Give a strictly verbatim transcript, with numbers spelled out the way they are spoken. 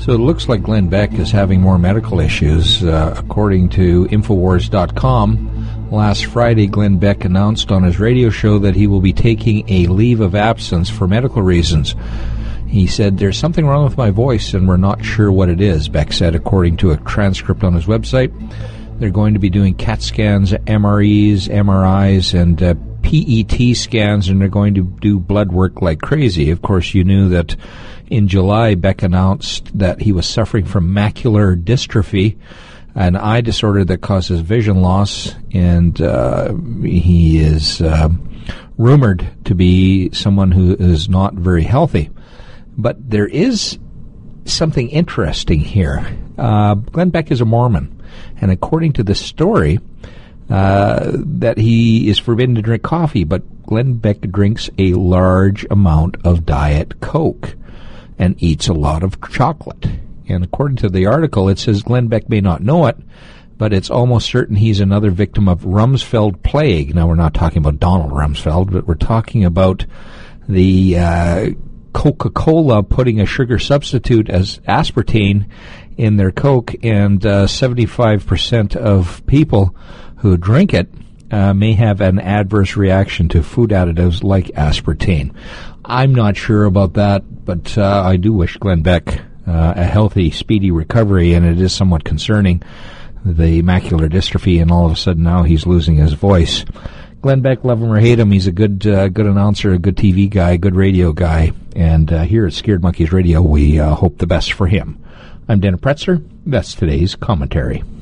So it looks like Glenn Beck is having more medical issues. Uh, according to Infowars dot com, last Friday, Glenn Beck announced on his radio show that he will be taking a leave of absence for medical reasons. He said, "There's something wrong with my voice, and we're not sure what it is," Beck said, according to a transcript on his website. They're going to be doing CAT scans, M R Es, M R Is, and uh, P E T scans, and they're going to do blood work like crazy. Of course, you knew that in July, Beck announced that he was suffering from macular dystrophy, an eye disorder that causes vision loss, and uh, he is uh, rumored to be someone who is not very healthy. But there is something interesting here. Uh, Glenn Beck is a Mormon, and according to the story, uh, that he is forbidden to drink coffee, but Glenn Beck drinks a large amount of Diet Coke and eats a lot of chocolate. And according to the article, it says Glenn Beck may not know it, but it's almost certain he's another victim of Rumsfeld plague. Now, we're not talking about Donald Rumsfeld, but we're talking about the uh, Coca-Cola putting a sugar substitute as aspartame in their Coke, and uh, seventy-five percent of people who drink it uh, may have an adverse reaction to food additives like aspartame. I'm not sure about that, but uh, I do wish Glenn Beck uh, a healthy, speedy recovery, and it is somewhat concerning, the macular dystrophy, and all of a sudden now he's losing his voice. Glenn Beck, love him or hate him, he's a good uh, good announcer, a good T V guy, good radio guy, and uh, here at Scared Monkeys Radio, we uh, hope the best for him. I'm Dana Pretzer. That's today's commentary.